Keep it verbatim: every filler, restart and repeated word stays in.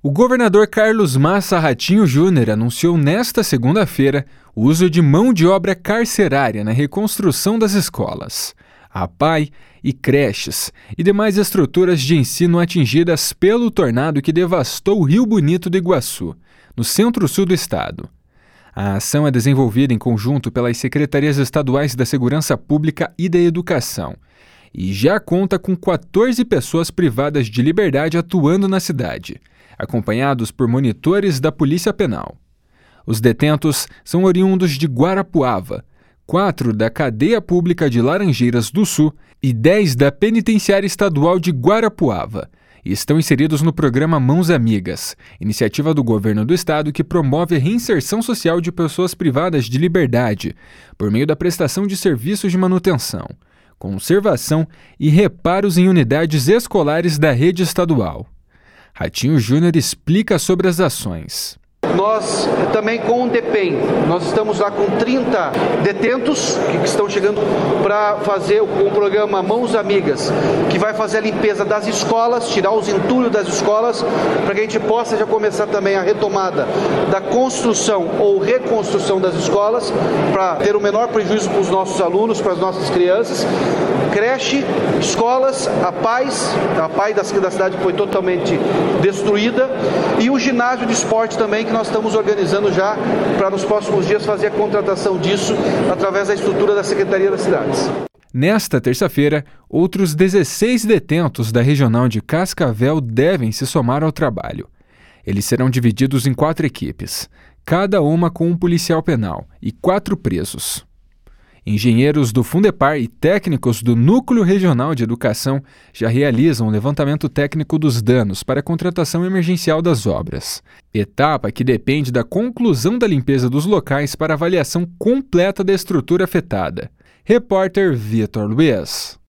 O governador Carlos Massa Ratinho Júnior anunciou nesta segunda-feira o uso de mão de obra carcerária na reconstrução das escolas, A P A I e creches e demais estruturas de ensino atingidas pelo tornado que devastou o Rio Bonito do Iguaçu, no centro-sul do estado. A ação é desenvolvida em conjunto pelas Secretarias Estaduais da Segurança Pública e da Educação e já conta com quatorze pessoas privadas de liberdade atuando na cidade, acompanhados por monitores da Polícia Penal. Os detentos são oriundos de Guarapuava, quatro da Cadeia Pública de Laranjeiras do Sul e dez da Penitenciária Estadual de Guarapuava, e estão inseridos no programa Mãos Amigas, iniciativa do governo do estado que promove a reinserção social de pessoas privadas de liberdade por meio da prestação de serviços de manutenção, conservação e reparos em unidades escolares da rede estadual. Ratinho Júnior explica sobre as ações. Nós também com o DEPEN, nós estamos lá com trinta detentos que estão chegando para fazer o programa Mãos Amigas, que vai fazer a limpeza das escolas, tirar os entulhos das escolas, para que a gente possa já começar também a retomada da construção ou reconstrução das escolas, para ter o menor prejuízo para os nossos alunos, para as nossas crianças. Creche, escolas, a paz, a paz da cidade foi totalmente destruída, e o ginásio de esporte também, que nós estamos organizando já para nos próximos dias fazer a contratação disso através da estrutura da Secretaria das Cidades. Nesta terça-feira, outros dezesseis detentos da Regional de Cascavel devem se somar ao trabalho. Eles serão divididos em quatro equipes, cada uma com um policial penal e quatro presos. Engenheiros do Fundepar e técnicos do Núcleo Regional de Educação já realizam o levantamento técnico dos danos para a contratação emergencial das obras, etapa que depende da conclusão da limpeza dos locais para avaliação completa da estrutura afetada. Repórter Vitor Luiz.